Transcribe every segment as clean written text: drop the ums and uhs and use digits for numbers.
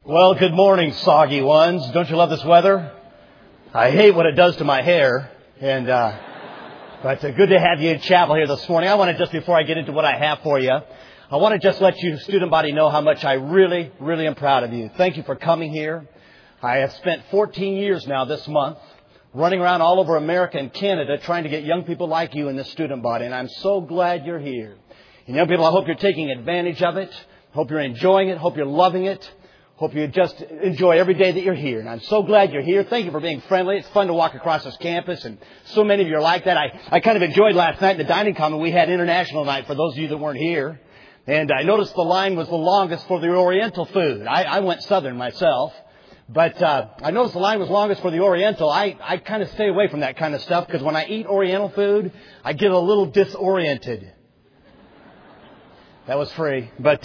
Well, good morning, soggy ones. Don't you love this weather? I hate what it does to my hair. But good to have you in chapel here this morning. I want to, just before I get into what I have for you, I want to just let you, student body, know how much I really am proud of you. Thank you for coming here. I have spent 14 years now this month running around all over America and Canada trying to get young people like you in the student body, and I'm so glad you're here. And young people, I hope you're taking advantage of it. Hope you're enjoying it. Hope you're loving it. Hope you just enjoy every day that you're here. And I'm so glad you're here. Thank you for being friendly. It's fun to walk across this campus, and so many of you are like that. I kind of enjoyed last night in the dining common. We had International Night for those of you that weren't here. And I noticed the line was the longest for the Oriental food. I went Southern myself. But I noticed the line was longest for the Oriental. I kind of stay away from that kind of stuff because when I eat Oriental food, I get a little disoriented. That was free. But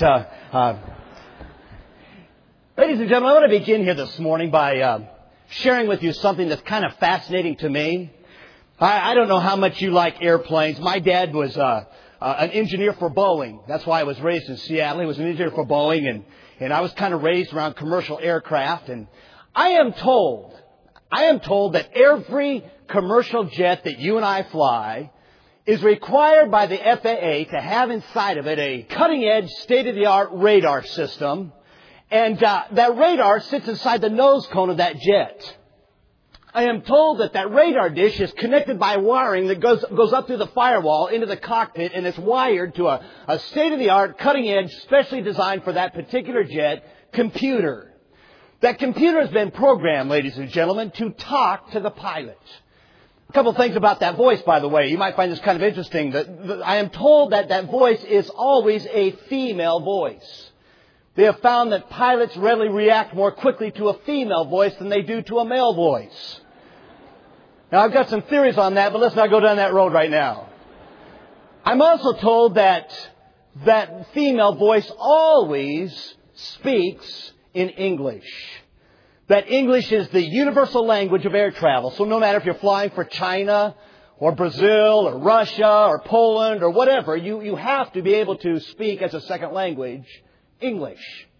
ladies and gentlemen, I want to begin here this morning by sharing with you something that's kind of fascinating to me. I don't know how much you like airplanes. My dad was an engineer for Boeing. That's why I was raised in Seattle. He was an engineer for Boeing, and I was kind of raised around commercial aircraft. And I am told that every commercial jet that you and I fly is required by the FAA to have inside of it a cutting-edge, state-of-the-art radar system. And that radar sits inside the nose cone of that jet. I am told that radar dish is connected by wiring that goes up through the firewall into the cockpit, and it's wired to a state-of-the-art, cutting-edge, specially designed for that particular jet computer. That computer has been programmed, ladies and gentlemen, to talk to the pilot. A couple of things about that voice, by the way. You might find this kind of interesting. I am told that voice is always a female voice. They have found that pilots readily react more quickly to a female voice than they do to a male voice. Now, I've got some theories on that, but let's not go down that road right now. I'm also told that female voice always speaks in English. That English is the universal language of air travel. So no matter if you're flying for China or Brazil or Russia or Poland or whatever, you have to be able to speak as a second language English.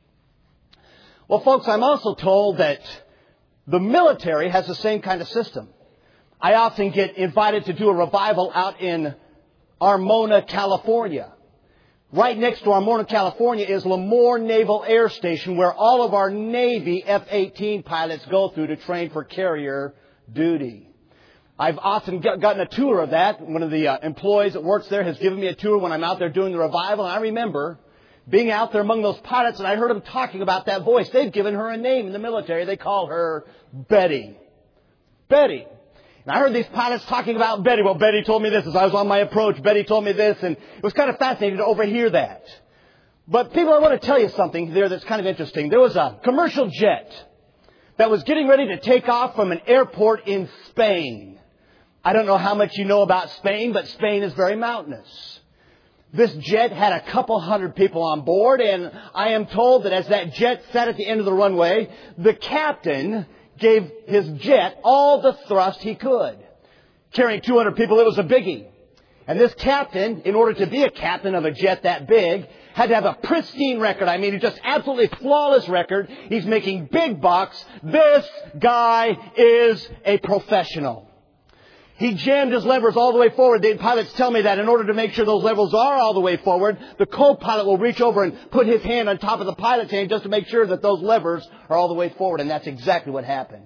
Well, folks, I'm also told that the military has the same kind of system. I often get invited to do a revival out in Armona, California. Right next to Armona, California is Lemoore Naval Air Station, where all of our Navy F-18 pilots go through to train for carrier duty. I've often gotten a tour of that. One of the employees that works there has given me a tour when I'm out there doing the revival, and I remember being out there among those pilots, and I heard them talking about that voice. They've given her a name in the military. They call her Betty. Betty. And I heard these pilots talking about Betty. Well, Betty told me this as I was on my approach. Betty told me this, and it was kind of fascinating to overhear that. But people, I want to tell you something there that's kind of interesting. There was a commercial jet that was getting ready to take off from an airport in Spain. I don't know how much you know about Spain, but Spain is very mountainous. This jet had a couple hundred people on board, and I am told that as that jet sat at the end of the runway, the captain gave his jet all the thrust he could. Carrying 200 people, it was a biggie. And this captain, in order to be a captain of a jet that big, had to have a pristine record. I mean, just absolutely flawless record. He's making big bucks. This guy is a professional. He jammed his levers all the way forward. The pilots tell me that in order to make sure those levers are all the way forward, the co-pilot will reach over and put his hand on top of the pilot's hand just to make sure that those levers are all the way forward. And that's exactly what happened.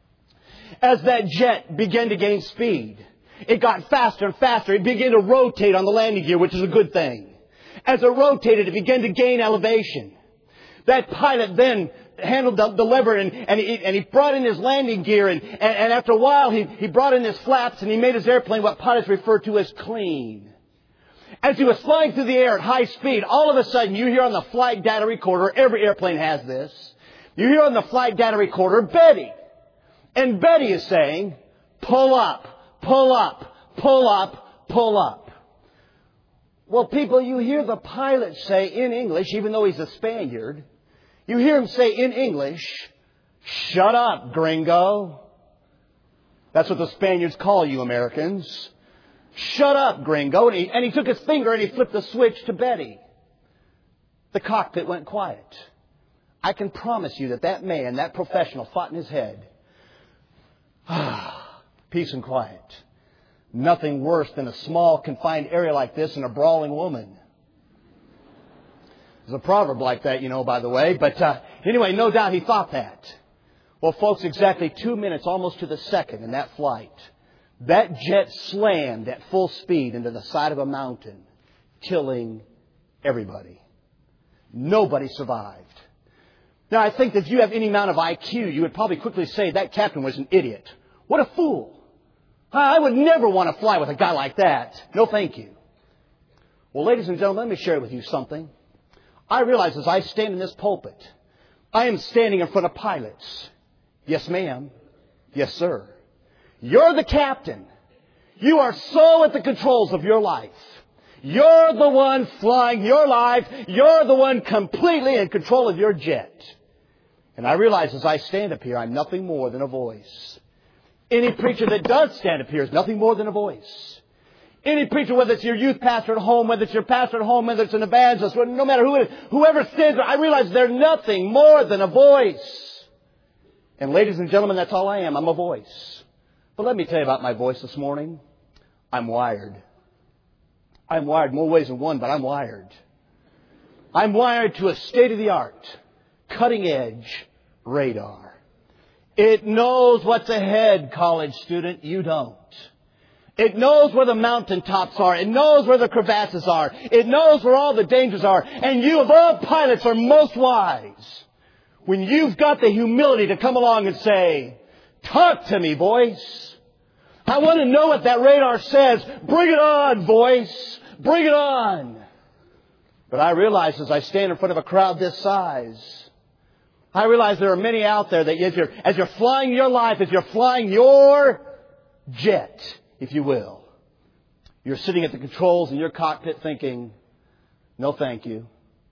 As that jet began to gain speed, it got faster and faster. It began to rotate on the landing gear, which is a good thing. As it rotated, it began to gain elevation. That pilot then handled the lever and he brought in his landing gear and after a while he brought in his flaps and he made his airplane what pilots refer to as clean. As he was flying through the air at high speed, all of a sudden you hear on the flight data recorder, every airplane has this, you hear on the flight data recorder, Betty. And Betty is saying, pull up, pull up, pull up, pull up. Well, people, you hear the pilot say in English, even though he's a Spaniard, you hear him say in English, shut up, gringo. That's what the Spaniards call you Americans. Shut up, gringo. And he took his finger and he flipped the switch to Betty. The cockpit went quiet. I can promise you that man, that professional, fought in his head. Peace and quiet. Nothing worse than a small, confined area like this and a brawling woman. There's a proverb like that, by the way. But anyway, no doubt he thought that. Well, folks, exactly 2 minutes, almost to the second in that flight, that jet slammed at full speed into the side of a mountain, killing everybody. Nobody survived. Now, I think that if you have any amount of IQ, you would probably quickly say that captain was an idiot. What a fool. I would never want to fly with a guy like that. No, thank you. Well, ladies and gentlemen, let me share with you something. I realize as I stand in this pulpit, I am standing in front of pilots. Yes, ma'am. Yes, sir. You're the captain. You are so at the controls of your life. You're the one flying your life. You're the one completely in control of your jet. And I realize as I stand up here, I'm nothing more than a voice. Any preacher that does stand up here is nothing more than a voice. Any preacher, whether it's your youth pastor at home, whether it's your pastor at home, whether it's an evangelist, no matter who it is, whoever stands there, I realize they're nothing more than a voice. And ladies and gentlemen, that's all I am. I'm a voice. But let me tell you about my voice this morning. I'm wired. I'm wired more ways than one, but I'm wired. I'm wired to a state-of-the-art, cutting-edge radar. It knows what's ahead, college student. You don't. It knows where the mountaintops are. It knows where the crevasses are. It knows where all the dangers are. And you, of all pilots, are most wise when you've got the humility to come along and say, talk to me, voice. I want to know what that radar says. Bring it on, voice. Bring it on. But I realize as I stand in front of a crowd this size, I realize there are many out there that as you're flying your life, as you're flying your jet, if you will, you're sitting at the controls in your cockpit thinking, no thank you.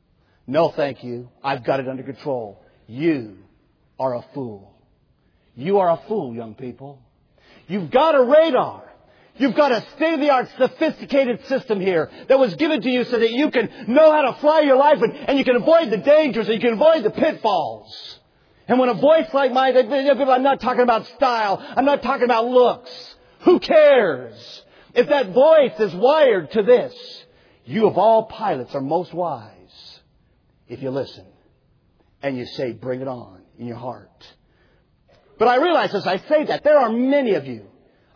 No thank you. I've got it under control. You are a fool. You are a fool, young people. You've got a radar. You've got a state-of-the-art, sophisticated system here that was given to you so that you can know how to fly your life and you can avoid the dangers and you can avoid the pitfalls. And when a voice like mine, I'm not talking about style. I'm not talking about looks. Who cares? If that voice is wired to this, you of all pilots are most wise if you listen and you say, bring it on in your heart. But I realize as I say that, there are many of you.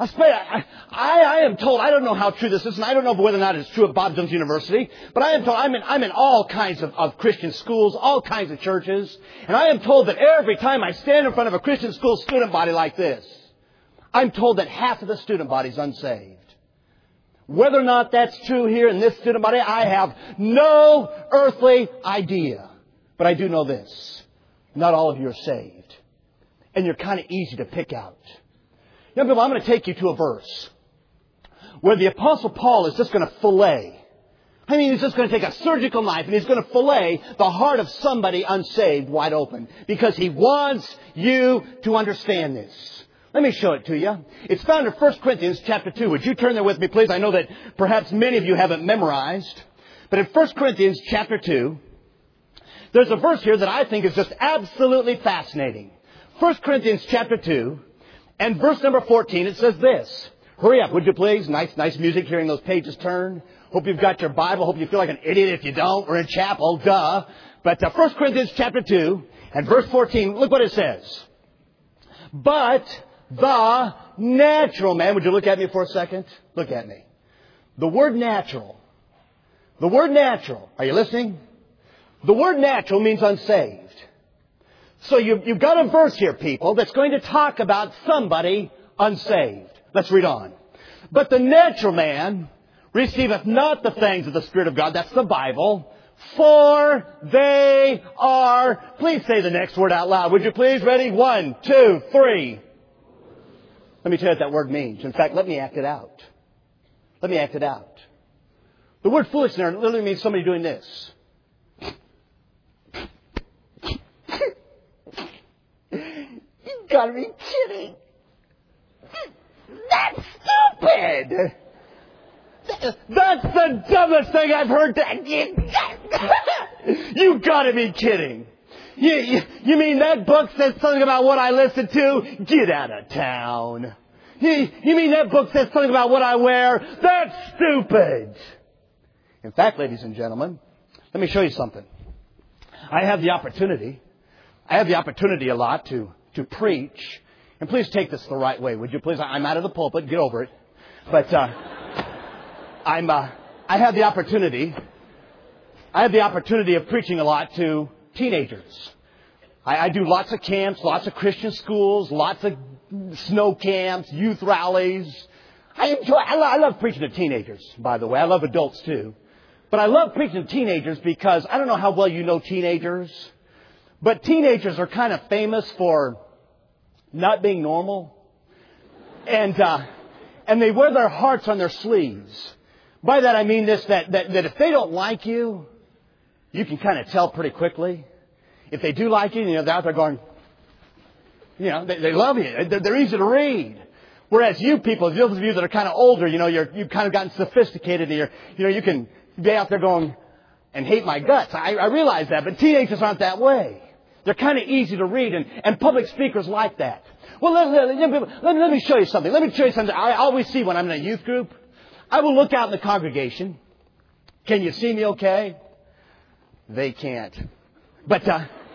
I am told, I don't know how true this is, and I don't know whether or not it's true at Bob Jones University, but I am told, I'm in all kinds of Christian schools, all kinds of churches, and I am told that every time I stand in front of a Christian school student body like this, I'm told that half of the student body is unsaved. Whether or not that's true here in this student body, I have no earthly idea. But I do know this. Not all of you are saved. And you're kind of easy to pick out. Young people, I'm going to take you to a verse where the Apostle Paul is just going to fillet. He's just going to take a surgical knife and he's going to fillet the heart of somebody unsaved wide open because he wants you to understand this. Let me show it to you. It's found in 1 Corinthians chapter 2. Would you turn there with me, please? I know that perhaps many of you haven't memorized. But in 1 Corinthians chapter 2, there's a verse here that I think is just absolutely fascinating. 1 Corinthians chapter 2. And verse number 14, it says this. Hurry up, would you please? Nice music, hearing those pages turn. Hope you've got your Bible. Hope you feel like an idiot if you don't. We're in chapel, duh. But 1 Corinthians chapter 2 and verse 14, look what it says. But the natural man, would you look at me for a second? Look at me. The word natural. The word natural, are you listening? The word natural means unsaved. So you've got a verse here, people, that's going to talk about somebody unsaved. Let's read on. But the natural man receiveth not the things of the Spirit of God. That's the Bible. For they are... Please say the next word out loud. Would you please? Ready? 1, 2, 3. Let me tell you what that word means. In fact, let me act it out. Let me act it out. The word foolish there literally means somebody doing this. You gotta be kidding. That's stupid. That's the dumbest thing I've heard. You gotta be kidding. You mean that book says something about what I listen to? Get out of town. You mean that book says something about what I wear? That's stupid. In fact, ladies and gentlemen, let me show you something. I have the opportunity a lot to preach. And please take this the right way, would you please? I'm out of the pulpit. Get over it. But I have the opportunity of preaching a lot to teenagers. I do lots of camps, lots of Christian schools, lots of snow camps, youth rallies. I love preaching to teenagers, by the way. I love adults too. But I love preaching to teenagers because I don't know how well you know teenagers, but teenagers are kind of famous for not being normal. And they wear their hearts on their sleeves. By that I mean this, that if they don't like you, you can kind of tell pretty quickly. If they do like you, they're out there going, they love you. They're easy to read. Whereas you people, those of you that are kind of older, you've kind of gotten sophisticated. And you can be out there going and hate my guts. I realize that, but teenagers aren't that way. They're kind of easy to read, and public speakers like that. Well, let me show you something. I always see when I'm in a youth group, I will look out in the congregation. Can you see me okay? They can't. But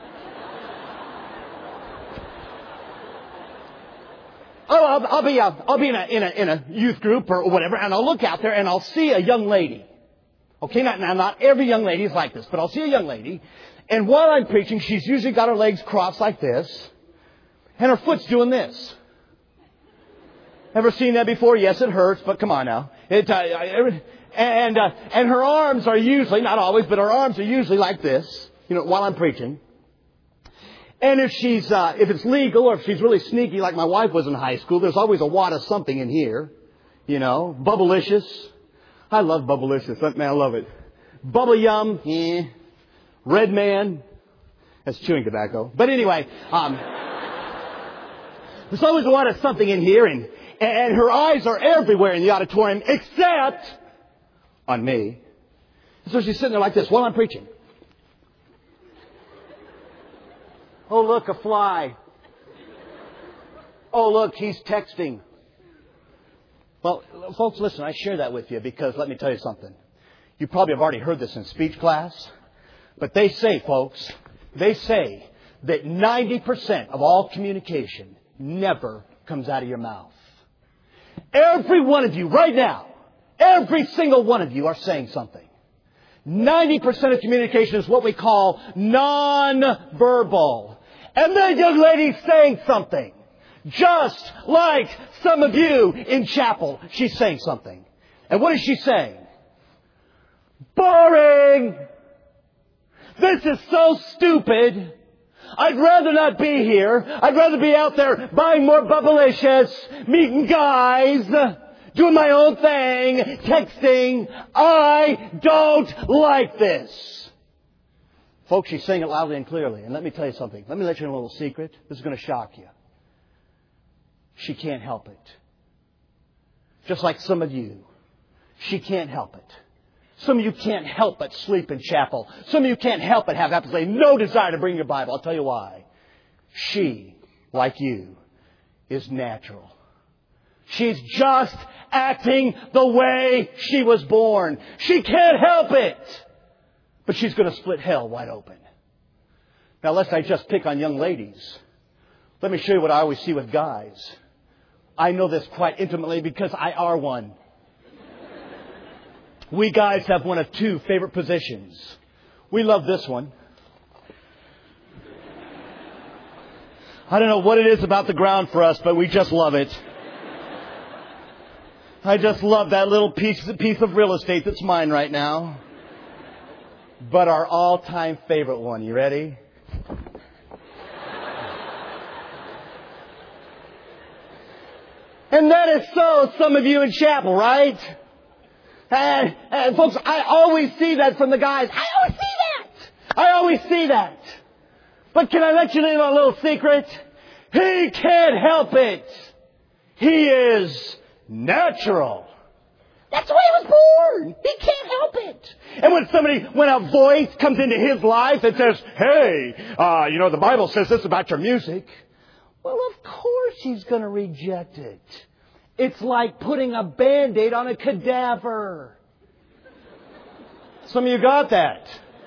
I'll be in a youth group or whatever, and I'll look out there and I'll see a young lady. Okay, not every young lady is like this, but I'll see a young lady, and while I'm preaching, she's usually got her legs crossed like this, and her foot's doing this. Ever seen that before? Yes, it hurts, but come on now. And her arms are usually, not always, but her arms are usually like this, while I'm preaching. And if it's legal or if she's really sneaky like my wife was in high school, there's always a wad of something in here. Bubblicious. I love Bubblicious. Man, I love it. Bubble Yum. Red Man. That's chewing tobacco. But anyway, there's always a wad of something in here, and her eyes are everywhere in the auditorium except on me. So she's sitting there like this while I'm preaching. Oh, look, a fly. Oh, look, he's texting. Well, folks, listen, I share that with you because let me tell you something. You probably have already heard this in speech class. But they say, folks, that 90% of all communication never comes out of your mouth. Every one of you right now, every single one of you are saying something. 90% of communication is what we call non-verbal. And that young lady's saying something. Just like some of you in chapel, she's saying something. And what is she saying? Boring! This is so stupid. I'd rather not be here. I'd rather be out there buying more Bubblicious, meeting guys, doing my own thing, texting. I don't like this. Folks, she's saying it loudly and clearly. And let me tell you something. Let me let you in a little secret. This is going to shock you. She can't help it. Just like some of you. She can't help it. Some of you can't help but sleep in chapel. Some of you can't help but have absolutely no desire to bring your Bible. I'll tell you why. She, like you, is natural. She's just acting the way she was born. She can't help it. But she's going to split hell wide open. Now, lest I just pick on young ladies, let me show you what I always see with guys. I know this quite intimately because I are one. We guys have one of two favorite positions. We love this one. I don't know what it is about the ground for us, but we just love it. I just love that little piece of real estate that's mine right now. But our all-time favorite one, you ready? And that is so, some of you in chapel, right? And folks, I always see that from the guys. I always see that. But can I let you in on a little secret? He can't help it. He is natural. That's the way he was born. He can't help it. And when a voice comes into his life and says, hey, the Bible says this about your music. Well, of course he's going to reject it. It's like putting a Band-Aid on a cadaver. Some of you got that.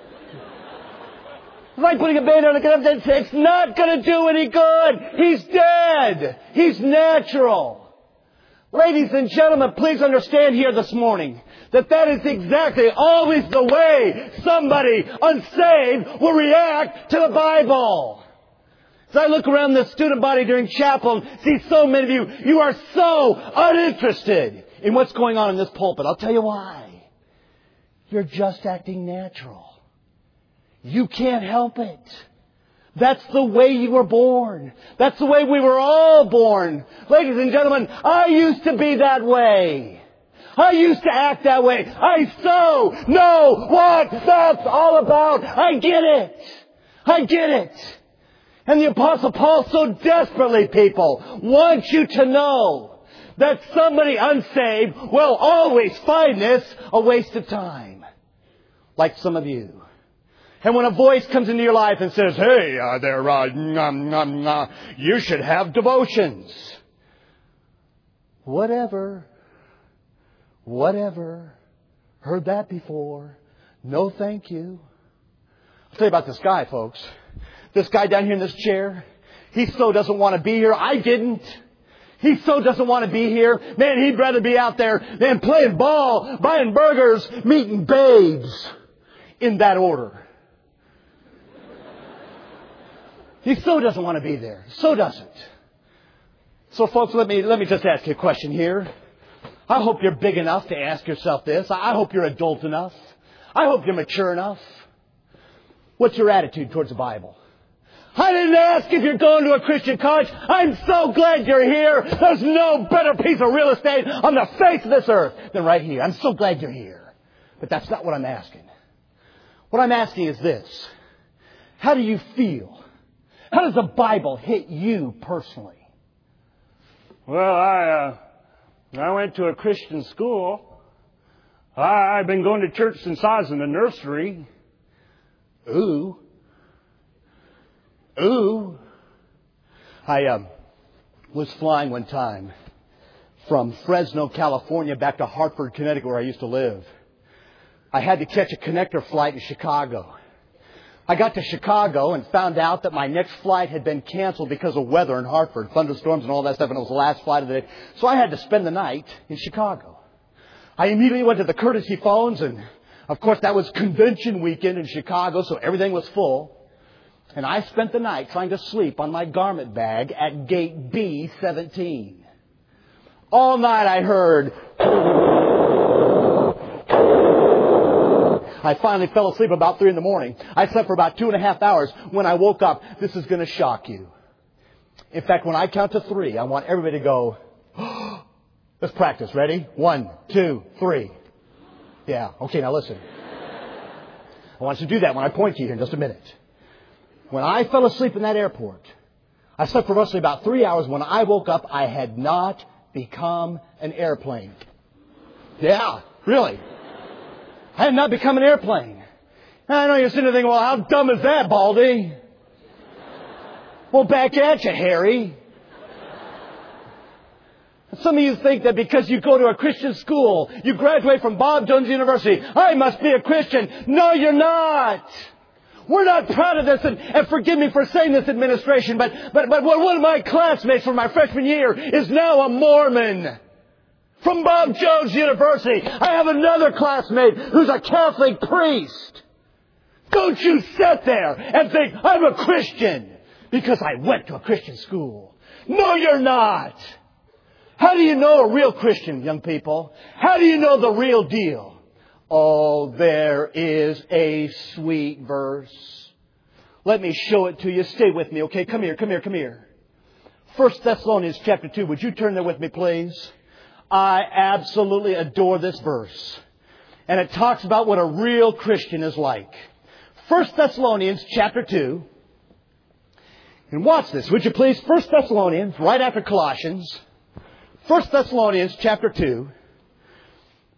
It's like putting a Band-Aid on a cadaver. It's not going to do any good. He's dead. He's natural. Ladies and gentlemen, please understand here this morning that is exactly always the way somebody unsaved will react to the Bible. As I look around the student body during chapel and see so many of you are so uninterested in what's going on in this pulpit. I'll tell you why. You're just acting natural. You can't help it. That's the way you were born. That's the way we were all born. Ladies and gentlemen, I used to be that way. I used to act that way. I so know what that's all about. I get it. I get it. And the Apostle Paul so desperately, people, wants you to know that somebody unsaved will always find this a waste of time. Like some of you. And when a voice comes into your life and says, hey, you should have devotions. Whatever. Heard that before. No, thank you. I'll tell you about this guy, folks. This guy down here in this chair. He so doesn't want to be here. I didn't. He so doesn't want to be here. Man, he'd rather be out there than playing ball, buying burgers, meeting babes. In that order. He so doesn't want to be there. So doesn't. So folks, let me just ask you a question here. I hope you're big enough to ask yourself this. I hope you're adult enough. I hope you're mature enough. What's your attitude towards the Bible? I didn't ask if you're going to a Christian college. I'm so glad you're here. There's no better piece of real estate on the face of this earth than right here. I'm so glad you're here. But that's not what I'm asking. What I'm asking is this. How do you feel? How does the Bible hit you personally? Well, I went to a Christian school. I've been going to church since I was in the nursery. Ooh. I was flying one time from Fresno, California, back to Hartford, Connecticut, where I used to live. I had to catch a connector flight in Chicago. I got to Chicago and found out that my next flight had been canceled because of weather in Hartford, thunderstorms and all that stuff, and it was the last flight of the day. So I had to spend the night in Chicago. I immediately went to the courtesy phones, and of course that was convention weekend in Chicago, so everything was full. And I spent the night trying to sleep on my garment bag at gate B-17. All night I heard... I finally fell asleep about 3 in the morning. I slept for about 2.5 hours. When I woke up, this is going to shock you. In fact, when I count to 3, I want everybody to go, let's practice. Ready? 1, 2, 3. Yeah. Okay, now listen. I want you to do that when I point to you here in just a minute. When I fell asleep in that airport, I slept for roughly about 3 hours. When I woke up, I had not become an airplane. Yeah, really. I had not become an airplane. And I know you're sitting there thinking, well, how dumb is that, Baldy? Well, back at you, Harry. Some of you think that because you go to a Christian school, you graduate from Bob Jones University, I must be a Christian. No, you're not. We're not proud of this, and forgive me for saying this, administration, but one of my classmates from my freshman year is now a Mormon. From Bob Jones University. I have another classmate who's a Catholic priest. Don't you sit there and think, I'm a Christian because I went to a Christian school. No, you're not. How do you know a real Christian, young people? How do you know the real deal? Oh, there is a sweet verse. Let me show it to you. Stay with me, okay? Come here. 1 Thessalonians chapter 2. Would you turn there with me, please? I absolutely adore this verse. And it talks about what a real Christian is like. 1 Thessalonians chapter 2. And watch this, would you please? 1 Thessalonians, right after Colossians. 1 Thessalonians chapter 2.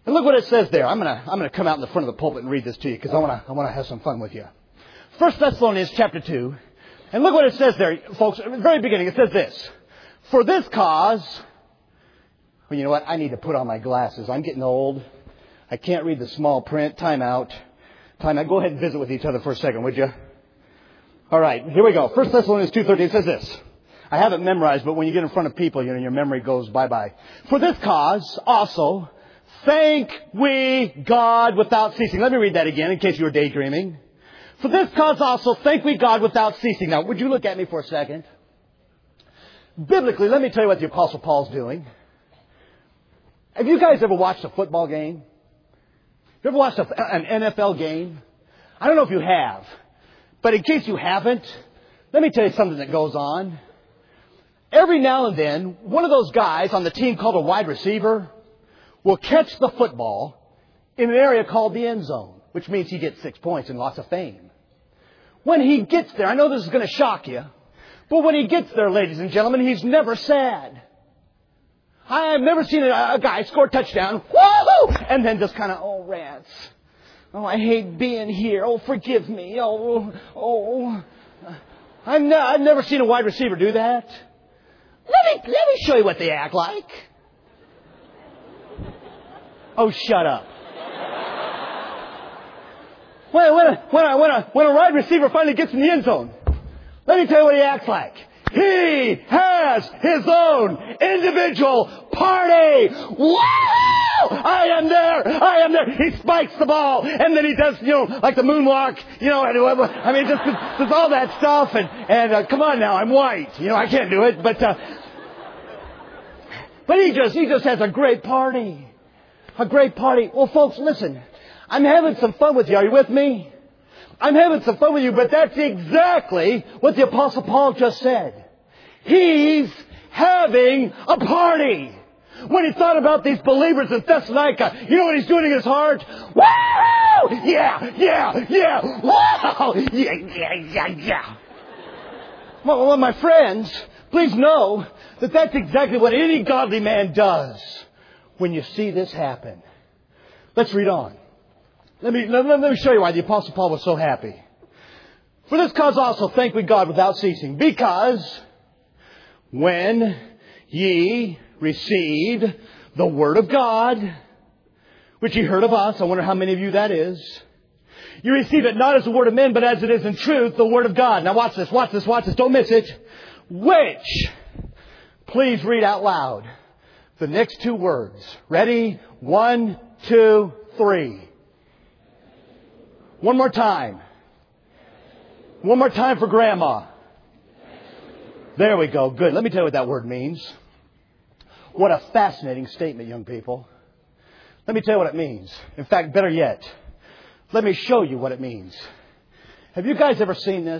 And look what it says there. I'm gonna come out in the front of the pulpit and read this to you because I wanna have some fun with you. 1 Thessalonians chapter 2. And look what it says there, folks. At the very beginning, it says this. For this cause, well, you know what? I need to put on my glasses. I'm getting old. I can't read the small print. Time out. Go ahead and visit with each other for a second, would you? All right, here we go. 1 Thessalonians 2:13 says this. I have it memorized, but when you get in front of people, your memory goes bye-bye. For this cause also, thank we God without ceasing. Let me read that again in case you were daydreaming. For this cause also, thank we God without ceasing. Now, would you look at me for a second? Biblically, let me tell you what the Apostle Paul's doing. Have you guys ever watched a football game? You ever watched an NFL game? I don't know if you have. But in case you haven't, let me tell you something that goes on. Every now and then, one of those guys on the team called a wide receiver will catch the football in an area called the end zone, which means he gets 6 points and lots of fame. When he gets there, I know this is going to shock you, but when he gets there, ladies and gentlemen, he's never sad. I have never seen a guy score a touchdown, woohoo, and then just kind of, oh, rats. Oh, I hate being here. Oh, forgive me. I've never seen a wide receiver do that. Let me show you what they act like. Oh, shut up. When a wide receiver finally gets in the end zone, let me tell you what he acts like. He has his own individual party. Woo! I am there. He spikes the ball, and then he does, like the moonwalk, I mean, just does all that stuff, and come on now, I'm white. I can't do it, but he just has a great party. A great party. Well, folks, listen, I'm having some fun with you. Are you with me? I'm having some fun with you, but that's exactly what the Apostle Paul just said. He's having a party. When he thought about these believers in Thessalonica, you know what he's doing in his heart? Woo! Yeah! Wow! Yeah. Well, my friends, please know that that's exactly what any godly man does when you see this happen. Let's read on. Let me show you why the Apostle Paul was so happy. For this cause also thank we God without ceasing, because when ye received the Word of God, which ye heard of us, I wonder how many of you that is. You receive it not as the word of men, but as it is in truth, the Word of God. Now watch this. Don't miss it. Which, please read out loud the next two words. Ready? 1, 2, 3. One more time. One more time for Grandma. There we go. Good. Let me tell you what that word means. What a fascinating statement, young people. Let me tell you what it means. In fact, better yet, let me show you what it means. Have you guys ever seen this?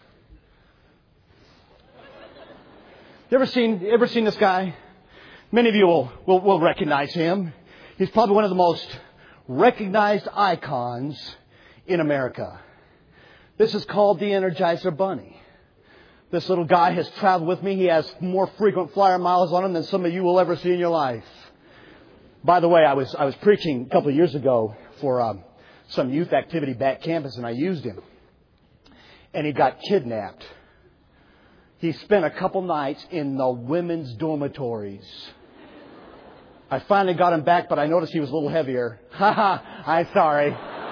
You ever seen this guy? Many of you will recognize him. He's probably one of the most recognized icons in America. This is called the Energizer Bunny. This little guy has traveled with me. He has more frequent flyer miles on him than some of you will ever see in your life. By the way, I was preaching a couple of years ago for some youth activity back campus, and I used him. And he got kidnapped. He spent a couple nights in the women's dormitories. I finally got him back, but I noticed he was a little heavier. I'm sorry.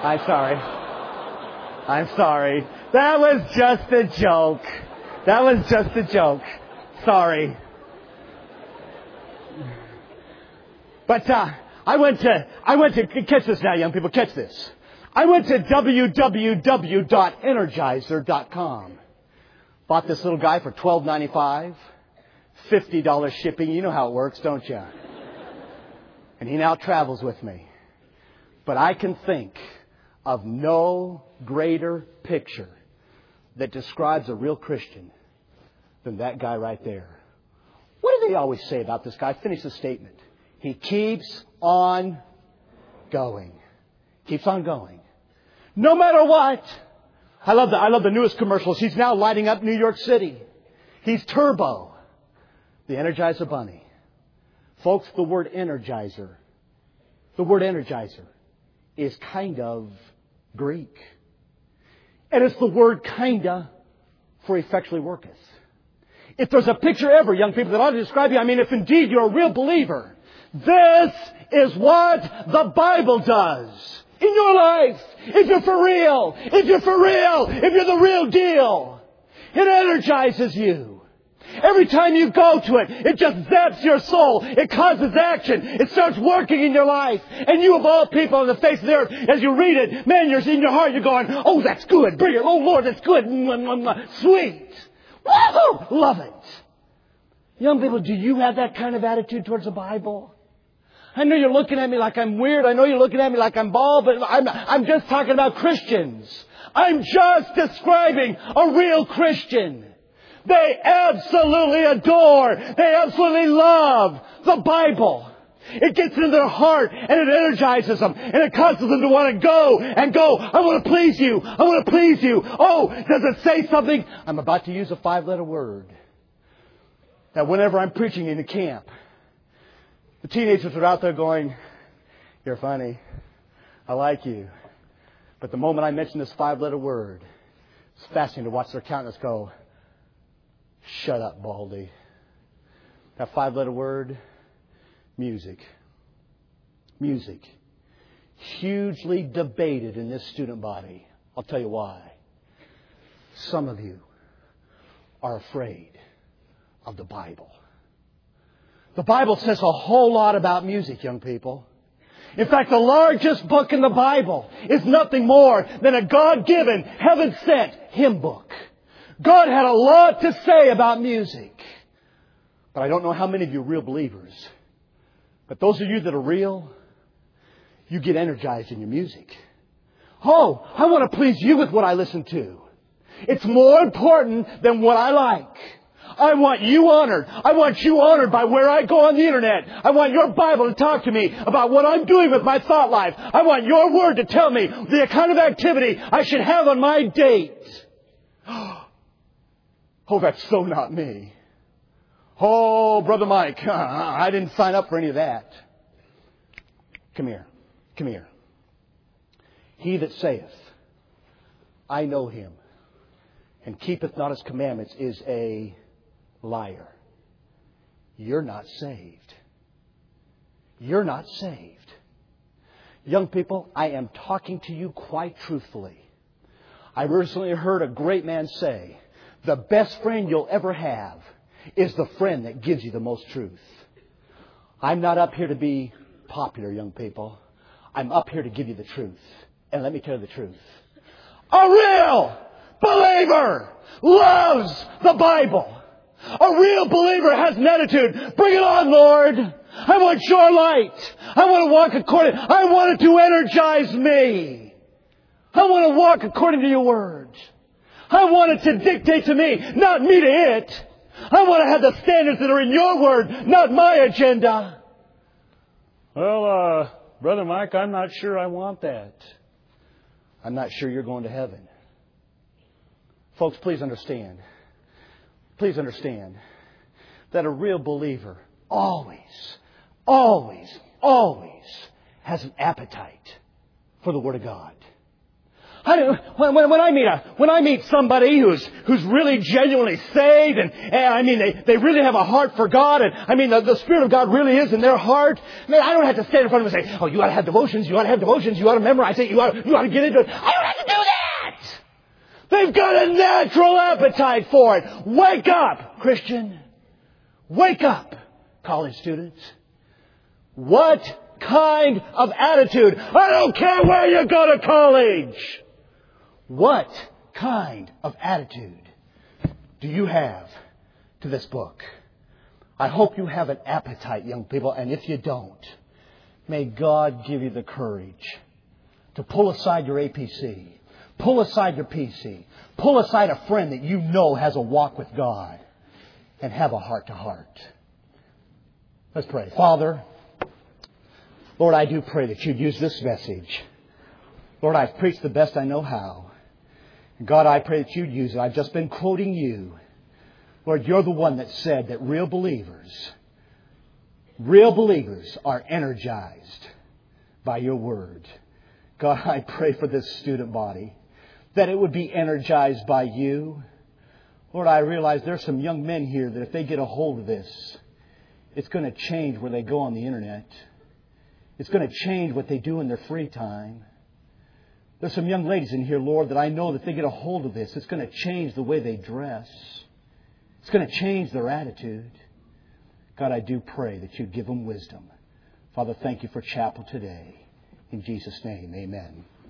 That was just a joke. Sorry. But I went to catch this now, young people. Catch this. I went to www.energizer.com. Bought this little guy for $12.95, $50 shipping. You know how it works, don't you? And he now travels with me. But I can think of no greater picture that describes a real Christian than that guy right there. What do they always say about this guy? Finish the statement. He keeps on going. Keeps on going. No matter what. I love the newest commercials. He's now lighting up New York City. He's Turbo, the Energizer Bunny. Folks, the word Energizer The word energizer is kind of Greek. And it's the word kinda for effectually worketh. If there's a picture ever, young people, that ought to describe you, if indeed you're a real believer, this is what the Bible does in your life. If you're for real, if you're the real deal, it energizes you. Every time you go to it, it just zaps your soul. It causes action. It starts working in your life. And you of all people on the face of the earth, as you read it, man, you're in your heart, you're going, oh, that's good. Bring it. Oh, Lord, that's good. Sweet. Woohoo! Love it. Young people, do you have that kind of attitude towards the Bible? I know you're looking at me like I'm weird. I know you're looking at me like I'm bald, but I'm just talking about Christians. I'm just describing a real Christian. They absolutely adore, they absolutely love the Bible. It gets into their heart and it energizes them and it causes them to want to go and go. I want to please you. I want to please you. Oh, does it say something? I'm about to use a 5-letter word that whenever I'm preaching in the camp, the teenagers are out there going, you're funny. I like you. But the moment I mention this 5-letter word, it's fascinating to watch their countenance go, shut up, Baldy. That 5-letter word, music. Music. Hugely debated in this student body. I'll tell you why. Some of you are afraid of the Bible. The Bible says a whole lot about music, young people. In fact, the largest book in the Bible is nothing more than a God-given, heaven-sent hymn book. God had a lot to say about music. But I don't know how many of you are real believers. But those of you that are real, you get energized in your music. Oh, I want to please you with what I listen to. It's more important than what I like. I want you honored. I want you honored by where I go on the internet. I want your Bible to talk to me about what I'm doing with my thought life. I want your word to tell me the kind of activity I should have on my date. Oh, that's so not me. Oh, Brother Mike, I didn't sign up for any of that. Come here. Come here. He that saith, I know him, and keepeth not his commandments is a liar. You're not saved. You're not saved. Young people, I am talking to you quite truthfully. I recently heard a great man say, the best friend you'll ever have is the friend that gives you the most truth. I'm not up here to be popular, young people. I'm up here to give you the truth. And let me tell you the truth. A real believer loves the Bible. A real believer has an attitude. Bring it on, Lord. I want your light. I want to walk according. I want it to energize me. I want to walk according to your word. I want it to dictate to me, not me to it. I want to have the standards that are in your word, not my agenda. Well, Brother Mike, I'm not sure I want that. I'm not sure you're going to heaven. Folks, please understand. Please understand that a real believer always has an appetite for the Word of God. When I meet somebody who's really genuinely saved and they really have a heart for God and the Spirit of God really is in their heart, man, I don't have to stand in front of them and say, oh, you ought to have devotions, you ought to memorize it, you ought to get into it. I don't have to do that! They've got a natural appetite for it. Wake up, Christian. Wake up, college students. What kind of attitude? I don't care where you go to college. What kind of attitude do you have to this book? I hope you have an appetite, young people, and if you don't, may God give you the courage to pull aside your APC, pull aside your PC, pull aside a friend that you know has a walk with God, and have a heart-to-heart. Let's pray. Father, Lord, I do pray that you'd use this message. Lord, I've preached the best I know how. God, I pray that you'd use it. I've just been quoting you. Lord, you're the one that said that real believers are energized by your word. God, I pray for this student body, that it would be energized by you. Lord, I realize there's some young men here that if they get a hold of this, it's going to change where they go on the internet. It's going to change what they do in their free time. There's some young ladies in here, Lord, that I know that if they get a hold of this, it's going to change the way they dress. It's going to change their attitude. God, I do pray that you'd give them wisdom. Father, thank you for chapel today. In Jesus' name, amen.